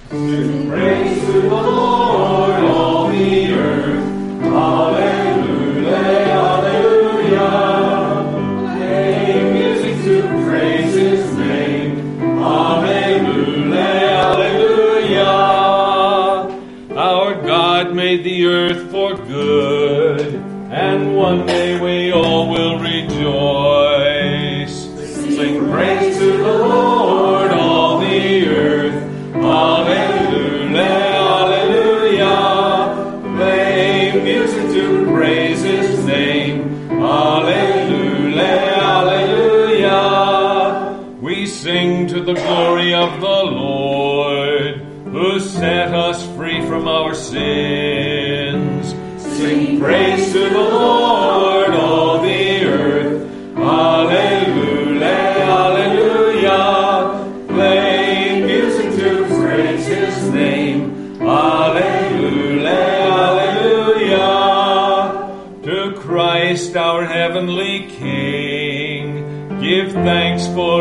Sing praise to the Lord, all the earth. Hallelujah, hallelujah. Play music to praise His name. Hallelujah, hallelujah. Our God made the earth for good, and one day we all will rejoice. Sing praise to the Lord, all the earth. Hallelujah, hallelujah. Play music to praise His name. Hallelujah, hallelujah. We sing to the glory of the Lord, who set us free from our sins. Sing praise to the Lord, all the earth. Hallelujah, hallelujah. Play music to praise His name. Hallelujah, hallelujah. To Christ our heavenly King, give thanks for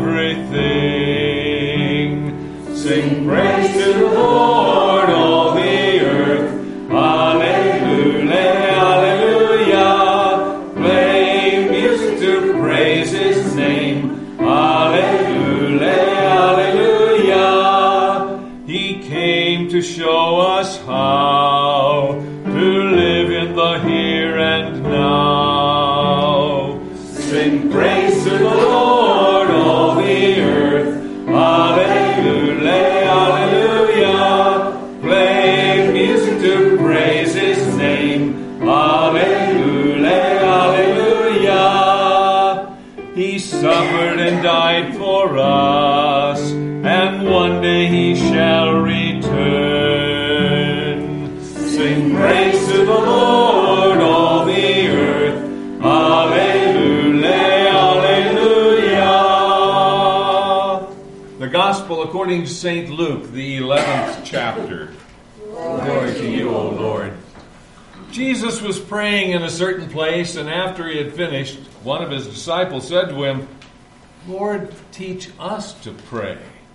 everything. Sing praise to the Lord, all the earth. Hallelujah, hallelujah. Play music to praise His name. Hallelujah, hallelujah. He came to show us how to live in the here and now. Sing praise to the Lord, all the earth. Hallelujah, hallelujah. Play music to praise His name. Hallelujah, hallelujah. He suffered and died for us, and one day He shall return. Sing praise to the Lord, all the earth. Hallelujah, hallelujah. The Gospel according to St. Luke, the 11th chapter. Glory to you, O Lord. Jesus was praying in a certain place, and after He had finished, one of His disciples said to Him, Lord, teach us to pray,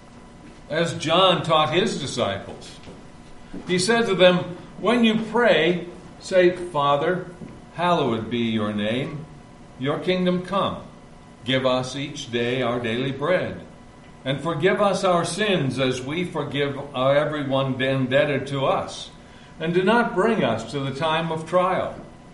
as John taught his disciples. He said to them, when you pray, say, Father, hallowed be your name. Your kingdom come. Give us each day our daily bread. And forgive us our sins as we forgive everyone indebted to us. And do not bring us to the time of trial.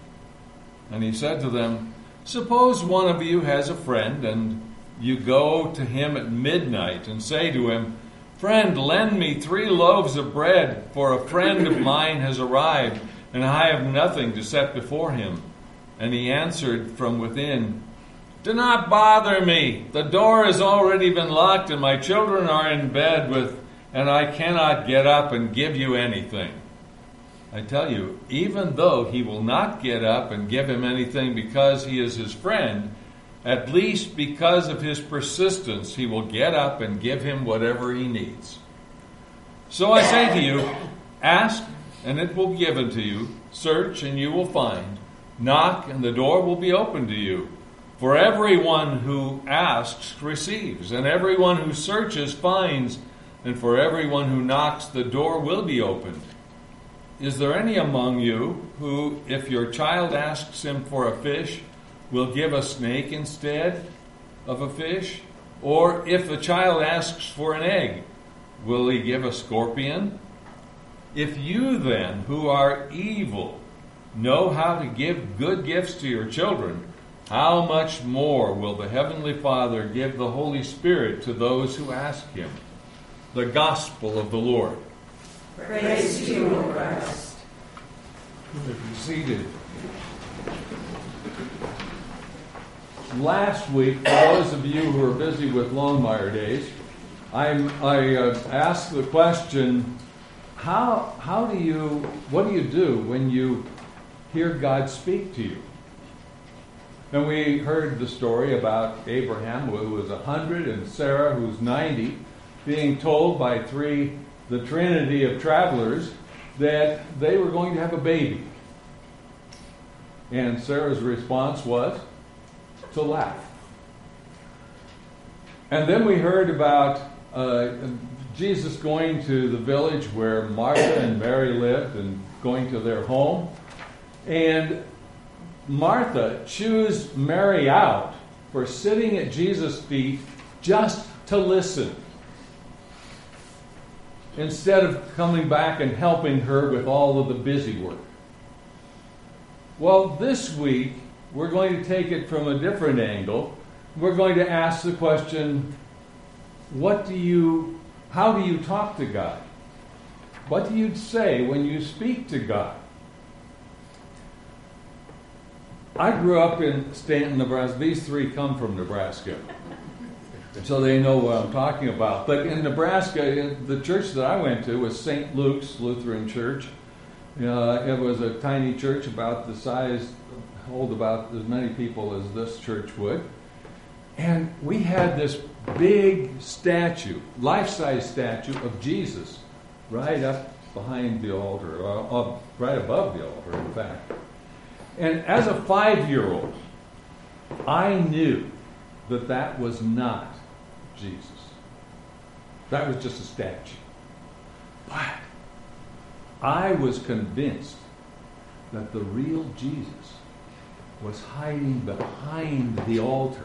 And He said to them, suppose one of you has a friend, and you go to him at midnight and say to him, Friend, lend me 3 loaves of bread, for a friend of mine has arrived, and I have nothing to set before him. And he answered from within, Do not bother me. The door has already been locked, and my children are in bed and I cannot get up and give you anything. I tell you, even though he will not get up and give him anything because he is his friend, at least because of his persistence, he will get up and give him whatever he needs. So I say to you, ask, and it will be given to you. Search, and you will find. Knock, and the door will be opened to you. For everyone who asks receives, and everyone who searches finds, and for everyone who knocks, the door will be opened. Is there any among you who, if your child asks him for a fish, will give a snake instead of a fish? Or if a child asks for an egg, will he give a scorpion? If you then, who are evil, know how to give good gifts to your children, how much more will the Heavenly Father give the Holy Spirit to those who ask Him? The Gospel of the Lord. Praise to you, O Christ. Be seated. Last week, for those of you who are busy with Longmire Days, I asked the question, what do you do when you hear God speak to you? And we heard the story about Abraham, who was 100, and Sarah, who's 90, being told by the trinity of travelers, that they were going to have a baby. And Sarah's response was to laugh. And then we heard about Jesus going to the village where Martha and Mary lived and going to their home. And Martha chews Mary out for sitting at Jesus' feet just to listen, instead of coming back and helping her with all of the busy work. Well, this week, we're going to take it from a different angle. We're going to ask the question, how do you talk to God? What do you say when you speak to God? I grew up in Stanton, Nebraska. These three come from Nebraska, so they know what I'm talking about. But in Nebraska, the church that I went to was St. Luke's Lutheran Church. It was a tiny church about the size, hold about as many people as this church would. And we had this big statue, life-size statue of Jesus right up behind the altar, right above the altar, in fact. And as a 5-year-old, I knew that was not Jesus. That was just a statue. But I was convinced that the real Jesus was hiding behind the altar.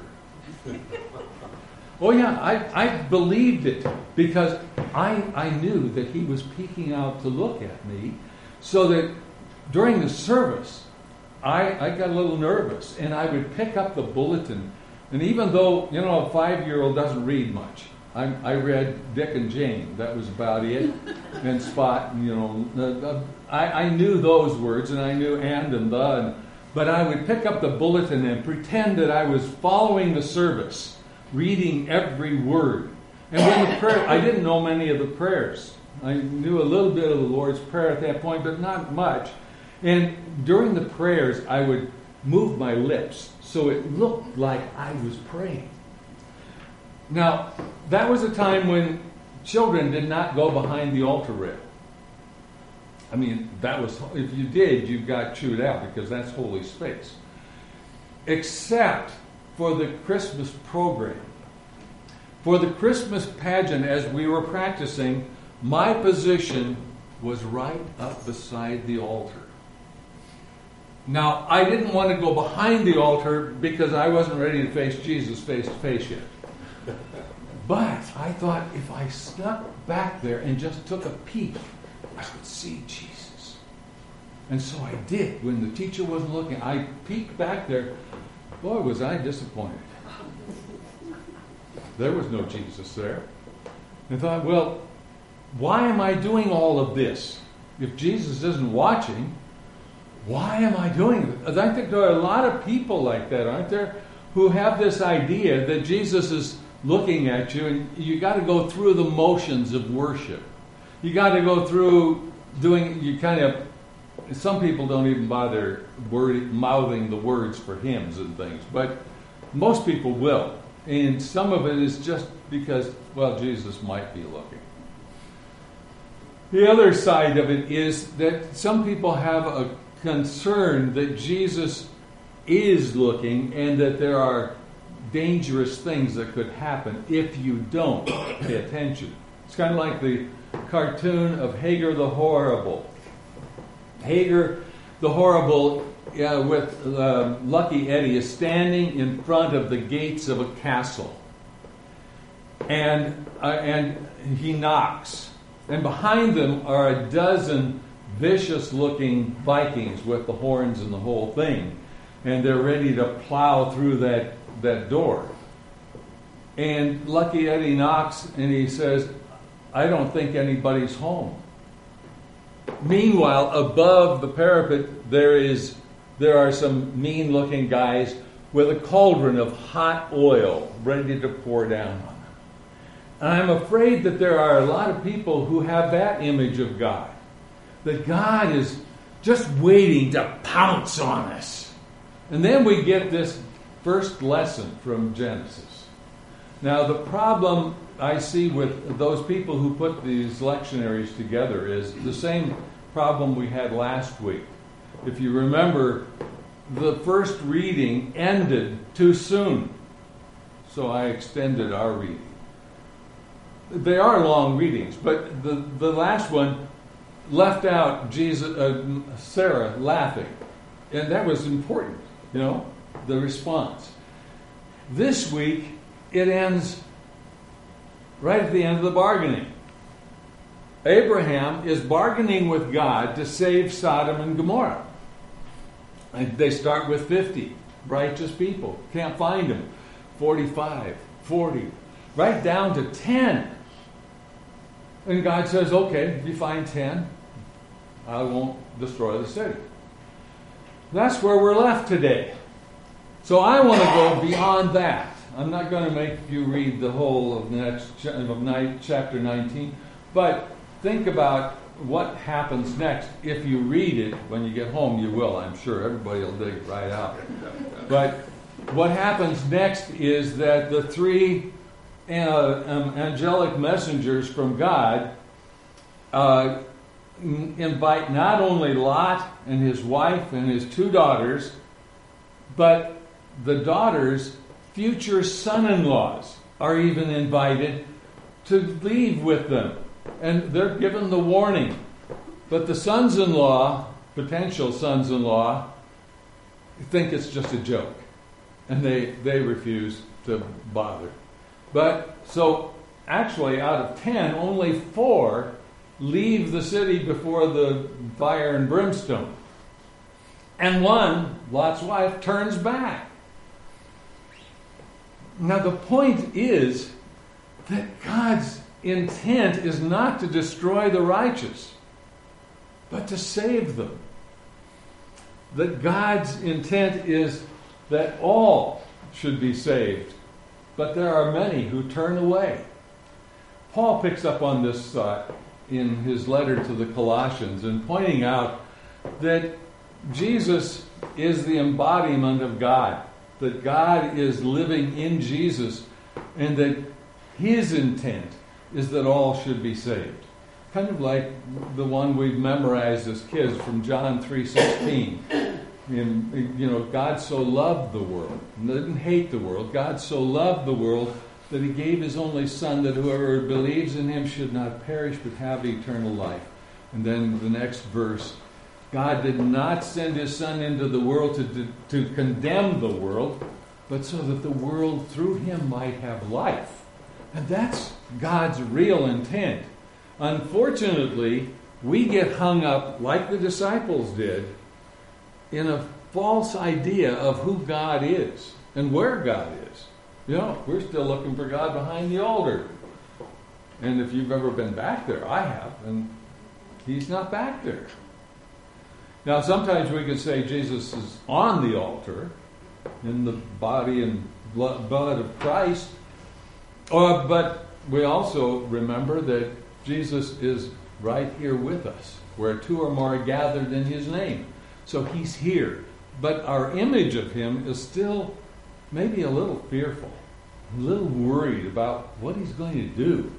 Oh yeah, I believed it because I knew that he was peeking out to look at me, so that during the service, I got a little nervous, and I would pick up the bulletin. And even though, a 5-year-old doesn't read much, I read Dick and Jane. That was about it. And Spot, I knew those words, and I knew and the. But I would pick up the bulletin and pretend that I was following the service, reading every word. And when the prayer, I didn't know many of the prayers. I knew a little bit of the Lord's Prayer at that point, but not much. And during the prayers, I would move my lips so it looked like I was praying. Now, that was a time when children did not go behind the altar rail. I mean, if you did, you got chewed out because that's holy space. Except for the Christmas program. For the Christmas pageant, as we were practicing, my position was right up beside the altar. Now, I didn't want to go behind the altar because I wasn't ready to face Jesus face to face yet. But I thought if I snuck back there and just took a peek, I would see Jesus. And so I did. When the teacher wasn't looking, I peeked back there. Boy, was I disappointed. There was no Jesus there. I thought, well, why am I doing all of this? If Jesus isn't watching, why am I doing it? I think there are a lot of people like that, aren't there? Who have this idea that Jesus is looking at you, and you got to go through the motions of worship. You got to go through some people don't even bother mouthing the words for hymns and things, but most people will. And some of it is just because, well, Jesus might be looking. The other side of it is that some people have a concern that Jesus is looking and that there are dangerous things that could happen if you don't pay attention. It's kind of like the cartoon of Hagar the Horrible. Hagar the Horrible, with Lucky Eddie, is standing in front of the gates of a castle. And he knocks. And behind them are a dozen vicious-looking Vikings with the horns and the whole thing. And they're ready to plow through that door. And Lucky Eddie knocks and he says, I don't think anybody's home. Meanwhile, above the parapet, there are some mean-looking guys with a cauldron of hot oil ready to pour down on them. And I'm afraid that there are a lot of people who have that image of God. That God is just waiting to pounce on us. And then we get this first lesson from Genesis. Now, the problem I see with those people who put these lectionaries together is the same problem we had last week. If you remember, the first reading ended too soon. So I extended our reading. they are long readings, but the last one left out Sarah laughing. And that was important, the response. This week, it ends right at the end of the bargaining. Abraham is bargaining with God to save Sodom and Gomorrah. And they start with 50 righteous people. Can't find them. 45, 40, right down to 10. And God says, okay, if you find 10, I won't destroy the city. That's where we're left today. So I want to go beyond that. I'm not going to make you read the whole of chapter 19, but think about what happens next. If you read it when you get home, you will, I'm sure. Everybody will dig it right out. But what happens next is that the three angelic messengers from God invite not only Lot and his wife and his 2 daughters, but the daughters' future son-in-laws are even invited to leave with them. And they're given the warning. But the sons-in-law, potential sons-in-law, think it's just a joke. And they refuse to bother. But so actually out of 10, only 4 leave the city before the fire and brimstone. And 1, Lot's wife, turns back. Now the point is that God's intent is not to destroy the righteous, but to save them. That God's intent is that all should be saved, but there are many who turn away. Paul picks up on this thought in his letter to the Colossians and pointing out that Jesus is the embodiment of God, that God is living in Jesus, and that his intent is that all should be saved. Kind of like the one we've memorized as kids from John 3:16. God so loved the world, and didn't hate the world. God so loved the world that he gave his only Son, that whoever believes in him should not perish but have eternal life. And then the next verse, God did not send his Son into the world to condemn the world, but so that the world through him might have life. And that's God's real intent. Unfortunately, we get hung up, like the disciples did, in a false idea of who God is and where God is. We're still looking for God behind the altar. And if you've ever been back there, I have, and he's not back there. Now, sometimes we could say Jesus is on the altar in the body and blood of Christ. But we also remember that Jesus is right here with us, where 2 or more are gathered in his name. So he's here. But our image of him is still maybe a little fearful, a little worried about what he's going to do.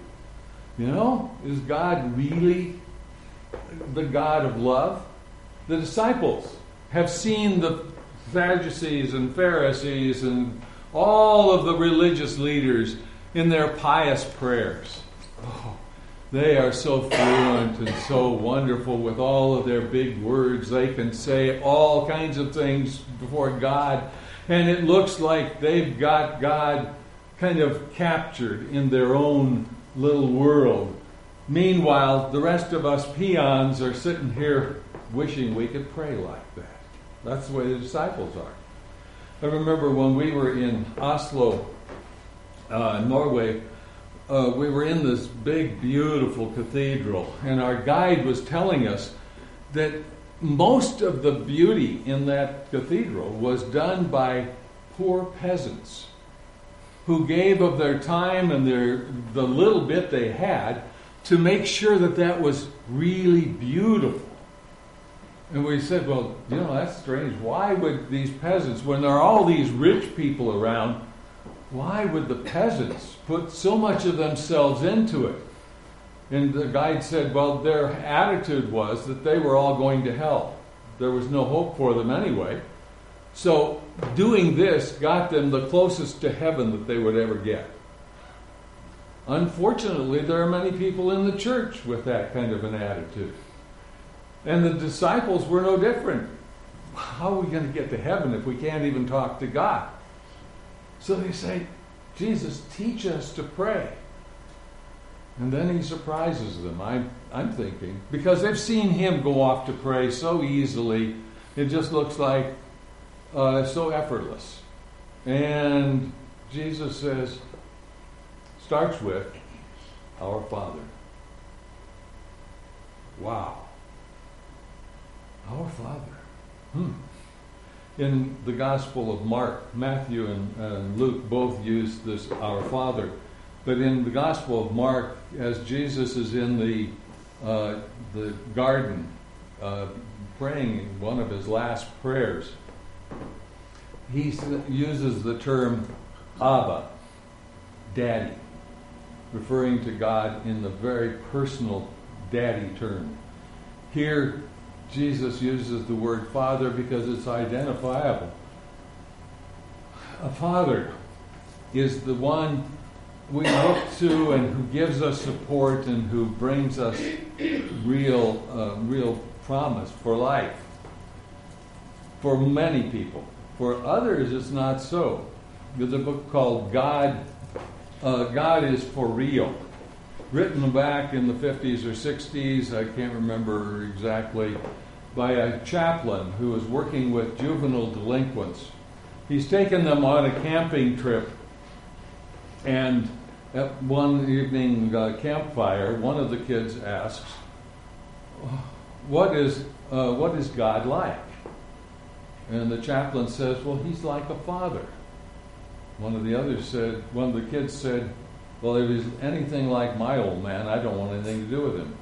Is God really the God of love? The disciples have seen the Sadducees and Pharisees and all of the religious leaders in their pious prayers. Oh, they are so fluent and so wonderful with all of their big words. They can say all kinds of things before God, and it looks like they've got God kind of captured in their own little world. Meanwhile, the rest of us peons are sitting here wishing we could pray like that. That's the way the disciples are. I remember when we were in Oslo, Norway, we were in this big, beautiful cathedral, and our guide was telling us that most of the beauty in that cathedral was done by poor peasants who gave of their time and the little bit they had to make sure that was really beautiful. And we said, well, that's strange. Why would these peasants, when there are all these rich people around, why would the peasants put so much of themselves into it? And the guide said, well, their attitude was that they were all going to hell. There was no hope for them anyway. So doing this got them the closest to heaven that they would ever get. Unfortunately, there are many people in the church with that kind of an attitude. And the disciples were no different. How are we going to get to heaven if we can't even talk to God? So they say, Jesus, teach us to pray. And then he surprises them, I'm thinking, because they've seen him go off to pray so easily. It just looks like so effortless. And Jesus says, starts with, Our Father. Wow. Our Father. In the Gospel of Mark, Matthew and Luke both use this, Our Father. But in the Gospel of Mark, as Jesus is in the garden praying one of his last prayers, he uses the term Abba, Daddy, referring to God in the very personal daddy term. Here, Jesus uses the word Father because it's identifiable. A father is the one we look to and who gives us support and who brings us real promise for life. For many people. For others, it's not so. There's a book called God is for Real, written back in the 50s or 60s, I can't remember exactly, by a chaplain who was working with juvenile delinquents. He's taken them on a camping trip, and at one evening campfire, one of the kids asks, what is God like? And the chaplain says, well, he's like a father. One of the kids said, well, if he's anything like my old man, I don't want anything to do with him.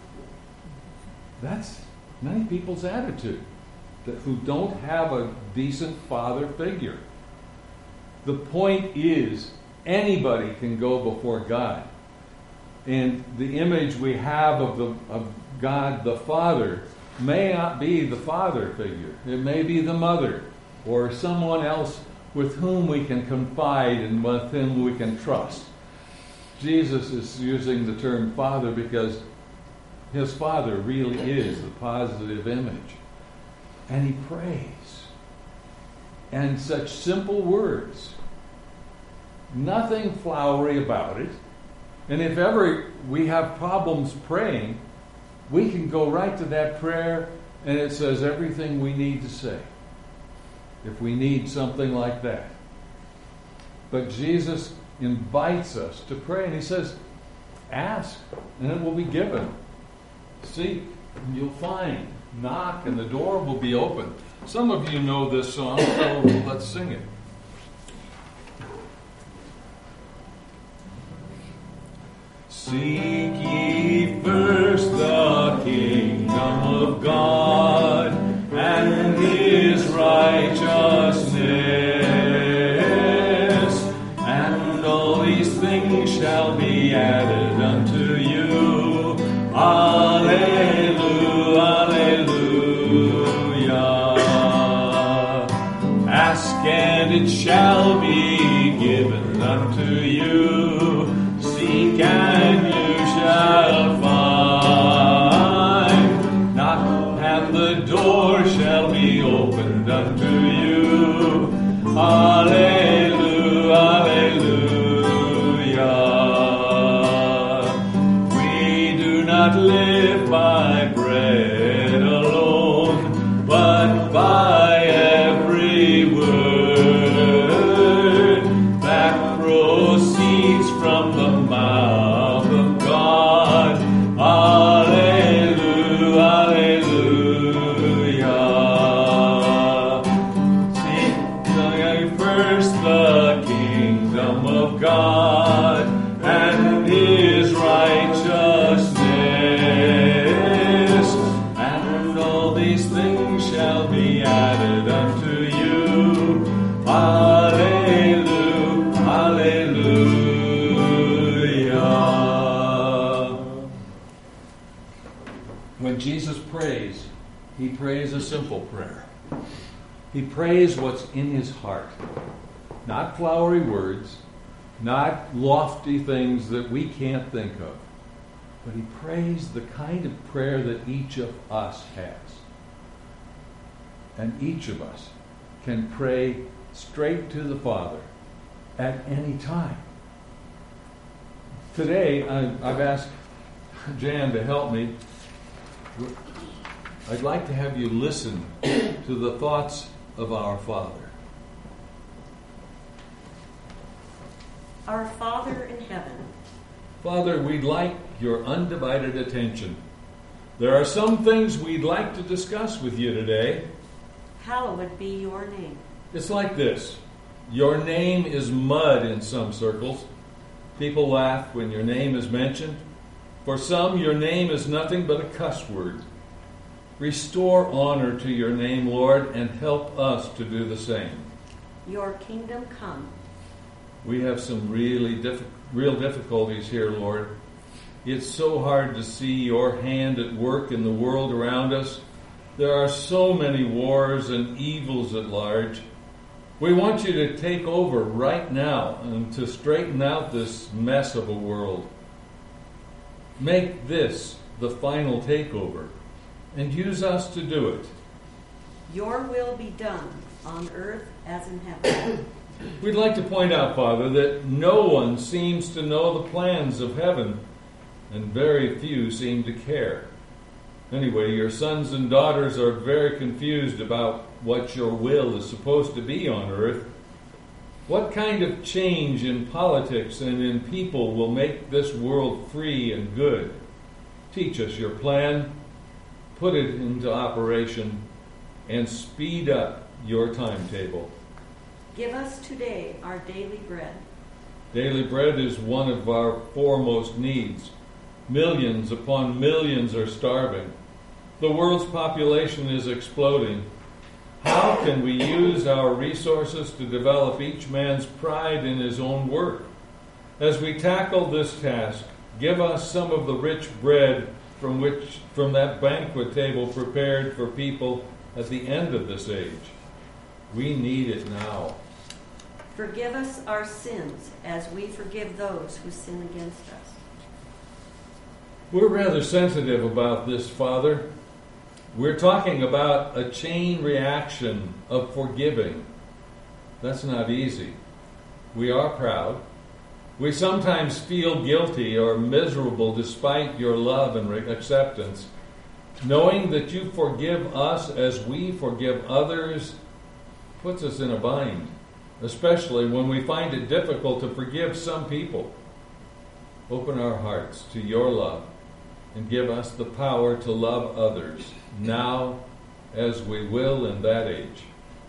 That's many people's attitude, who don't have a decent father figure. The point is, anybody can go before God. And the image we have of God the Father may not be the father figure. It may be the mother or someone else with whom we can confide and with whom we can trust. Jesus is using the term Father because his Father really is the positive image. And he prays. And such simple words. Nothing flowery about it. And if ever we have problems praying, we can go right to that prayer and it says everything we need to say. If we need something like that. But Jesus invites us to pray, and he says, ask, and it will be given. Seek, and you'll find. Knock, and the door will be open. Some of you know this song, so let's sing it. Seek ye first the kingdom of God and his righteousness, and all these things shall be added unto you. Alleluia, alleluia. Ask and it shall be given unto you. Seek and you shall find. Knock and the door shall be opened unto you. Alleluia, alleluia. We do not live by bread alone, but by every word that proceeds from the mouth of God. Alleluia, alleluia. Seek first the kingdom of God and his righteousness, and all these things shall be added unto you. Alleluia, alleluia. When Jesus prays, he prays a simple prayer. He prays what's in his heart. Not flowery words, Not lofty things that we can't think of. But he prays the kind of prayer that each of us has. And each of us can pray straight to the Father at any time. Today, I've asked Jan to help me. I'd like to have you listen to the thoughts of our Father. Our Father in heaven. Father, we'd like your undivided attention. There are some things we'd like to discuss with you today. Hallowed be your name. It's like this. Your name is mud in some circles. People laugh when your name is mentioned. For some, your name is nothing but a cuss word. Restore honor to your name, Lord, and help us to do the same. Your kingdom come. We have some real difficulties here, Lord. It's so hard to see your hand at work in the world around us. There are so many wars and evils at large. We want you to take over right now and to straighten out this mess of a world. Make this the final takeover and use us to do it. Your will be done on earth as in heaven. We'd like to point out, Father, that no one seems to know the plans of heaven, and very few seem to care. Anyway, your sons and daughters are very confused about what your will is supposed to be on earth. What kind of change in politics and in people will make this world free and good? Teach us your plan, put it into operation, and speed up your timetable. Give us today our daily bread. Daily bread is one of our foremost needs. Millions upon millions are starving. The world's population is exploding. How can we use our resources to develop each man's pride in his own work? As we tackle this task, give us some of the rich bread from that banquet table prepared for people at the end of this age. We need it now. Forgive us our sins as we forgive those who sin against us. We're rather sensitive about this, Father. We're talking about a chain reaction of forgiving. That's not easy. We are proud. We sometimes feel guilty or miserable despite your love and acceptance. Knowing that you forgive us as we forgive others puts us in a bind, especially when we find it difficult to forgive some people. Open our hearts to your love and give us the power to love others now as we will in that age.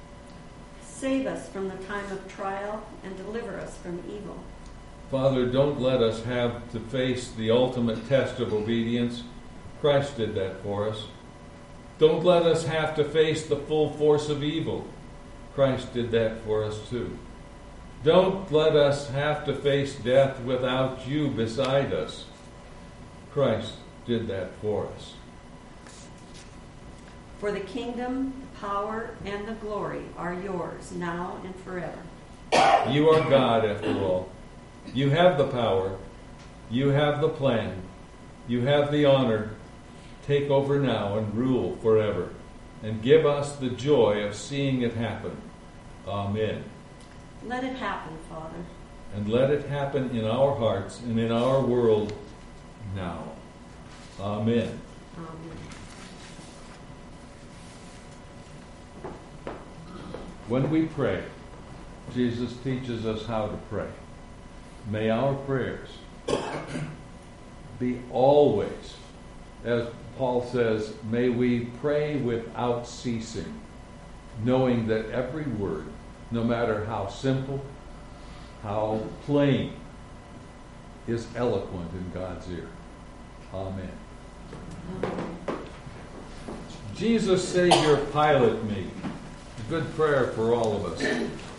Save us from the time of trial and deliver us from evil. Father, don't let us have to face the ultimate test of obedience. Christ did that for us. Don't let us have to face the full force of evil. Christ did that for us too. Don't let us have to face death without you beside us. Christ did that for us. For the kingdom, the power, and the glory are yours now and forever. You are God, after all. You have the power. You have the plan. You have the honor. Take over now and rule forever. And give us the joy of seeing it happen. Amen. Let it happen, Father. And let it happen in our hearts and in our world now. Amen. Amen. When we pray, Jesus teaches us how to pray. May our prayers be always, as Paul says, may we pray without ceasing, knowing that every word, no matter how simple, how plain, is eloquent in God's ear. Amen. Jesus, Savior, pilot me. A good prayer for all of us.